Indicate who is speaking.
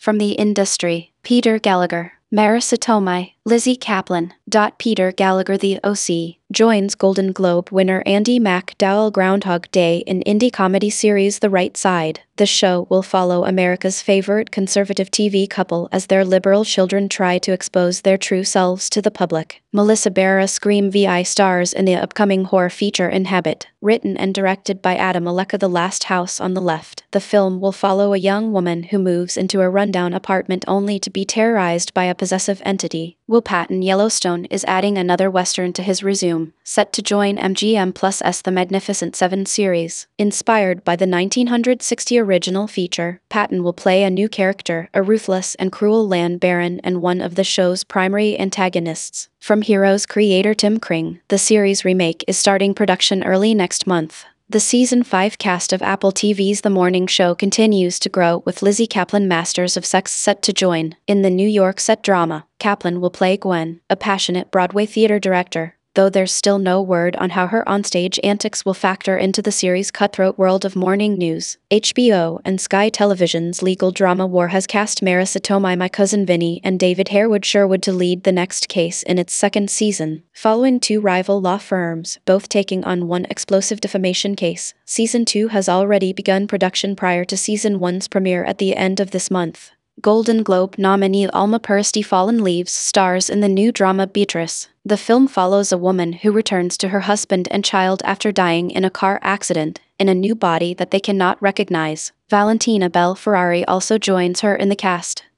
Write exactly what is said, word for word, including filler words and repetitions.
Speaker 1: From the industry, Peter Gallagher, Marissa Tomei, Lizzie Kaplan. Peter Gallagher the O C joins Golden Globe winner Andy McDowell Groundhog Day in indie comedy series The Right Side. The show will follow America's favorite conservative T V couple as their liberal children try to expose their true selves to the public. Melissa Barra Scream V I stars in the upcoming horror feature Inhabit, written and directed by Adam Aleka. The Last House on the Left. The film will follow a young woman who moves into a rundown apartment only to be terrorized by a possessive entity. Will Patton Yellowstone is adding another western to his resume, set to join M G M Plus S The Magnificent Seven series. Inspired by the nineteen sixty original feature, Patton will play a new character, a ruthless and cruel land baron and one of the show's primary antagonists. From Heroes creator Tim Kring, the series remake is starting production early next month. The Season five cast of Apple T V's The Morning Show continues to grow, with Lizzie Kaplan Masters of Sex set to join. In the New York set drama, Kaplan will play Gwen, a passionate Broadway theater director, though there's still no word on how her onstage antics will factor into the series' cutthroat world of morning news. H B O and Sky Television's legal drama War has cast Marissa Tomei, My Cousin Vinny, and David Harewood Sherwood to lead the next case in its second season. Following two rival law firms, both taking on one explosive defamation case, Season two has already begun production prior to Season one's premiere at the end of this month. Golden Globe nominee Alma Pursty Fallen Leaves stars in the new drama Beatrice. The film follows a woman who returns to her husband and child after dying in a car accident, in a new body that they cannot recognize. Valentina Bell Ferrari also joins her in the cast.